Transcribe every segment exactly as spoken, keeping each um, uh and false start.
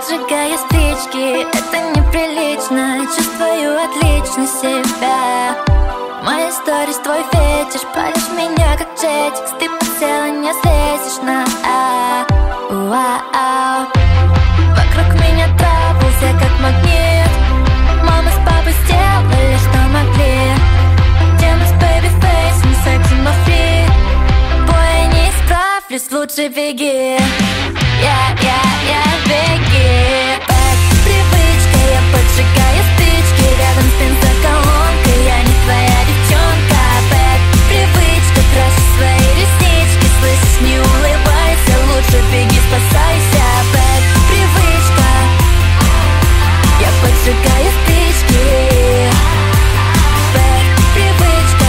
поджигаю спички, это неприлично. Чувствую отлично себя. Мои сторис, твой фетиш, палишь меня как джетикс. Ты подсела, не слезешь на а. Вау. Вокруг меня трабл, все как магнит. Мама с папой сделали, что могли. Демон с бэйби-фейсом, секси, но фри. Бой, я не справлюсь, лучше беги. Я, я, я, беги. Бэк, привычка, я поджигаю спички. Рядом с бензоколонкой, я не твоя девчонка. Бэк, привычка, крашу свои реснички. Слышишь, не улыбайся, лучше беги, спасайся. Бэк, привычка, я поджигаю спички. Бэк, привычка,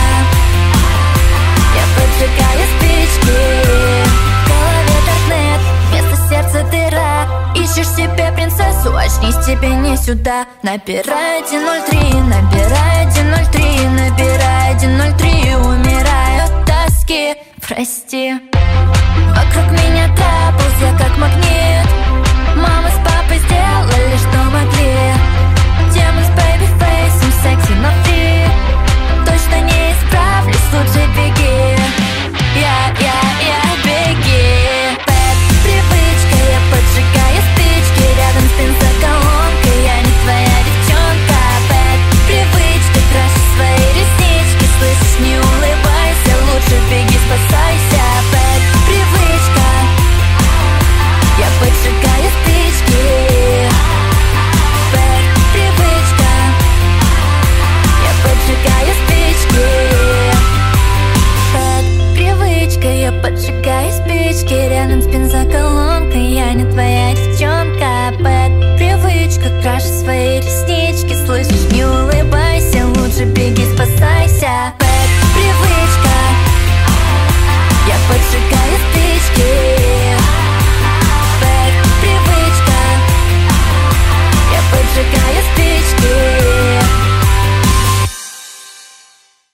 я поджигаю спички. Сердце дыра, ищешь себе принцессу, очнись, тебе не сюда. Набирай один ноль три, набирай один ноль три, набирай один ноль три, умираю от тоски, прости. Вокруг меня трабл, я как магнит. Мама с папой сделали, что могли. Демон с бэйби-фейсом, секси, но фри. Точно не исправлюсь, лучше беги. Я, я, я, беги. Я поджигаю спички. Рядом с бензоколонкой, я не твоя девчонка. Бэк, привычка, крашу свои реснички. Слышишь, не улыбайся, лучше беги, спасайся. Бэк, привычка, я поджигаю спички. Бэк, привычка, я поджигаю спички. Бэк, привычка, я поджигаю спички. Рядом с бензоколонкой.